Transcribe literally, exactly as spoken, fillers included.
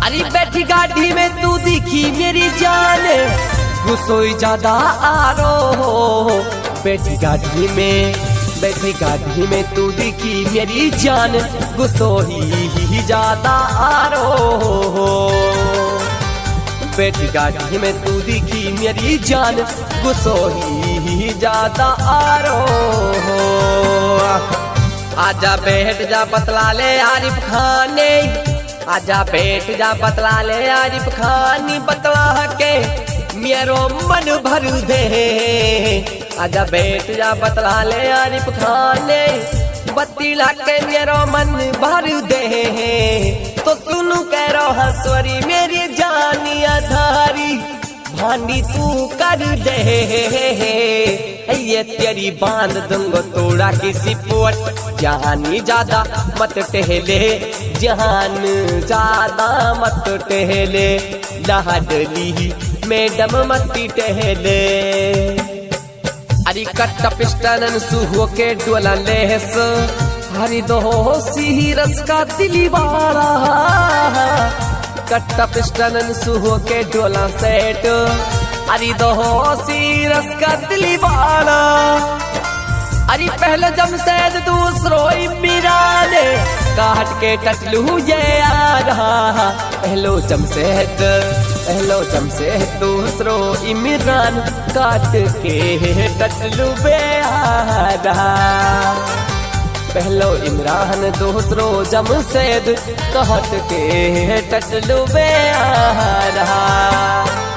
अरे बैठी गाड़ी में तू दिखी मेरी जान, गुस्सोई ज्यादा आरो। बैठी गाड़ी में बैठी गाड़ी में तू दिखी मेरी जान, गुस्सोई ज्यादा आरो। बैठी गाड़ी में तू दिखी मेरी जान, गुस्सोई ज्यादा आरो। आजा बैठ जा बतला ले आरिफ खाने, आजा बैठ जा बतला ले आरिफ खानी, बतला के मेरो मन भर दे। आजा बैठ जा बतला ले आरिफ खाने, बतला के मेरो मन भर दे। तो सुनू कह रहा हंसवरी मेरी जानी आधारी, भांडी तू कर दे। ये तेरी बांध दूंगा तोड़ा किसी पोट, जहानी ज्यादा मत टहले, जहान ज्यादा मत टहले। लाडली मैडम मत टहले। अरे कट्ट पिस्टन सुहो के डोला लेस, हरी दो सी रस का दिलीवारा। कट्ट पिस्टन सुहो के डोला सेट, अरे दो सी रस का दिलीवारा। अरे पहले जमशेद दूसरो इमरान, काट के टटलू ये आ रहा। पहलो जमशेद पहलो जमशेद दूसरो इमरान, काट के टटलू बे आ रहा। पहलो इमरान दूसरो जमशेद, काट के टटलू बे आ रहा।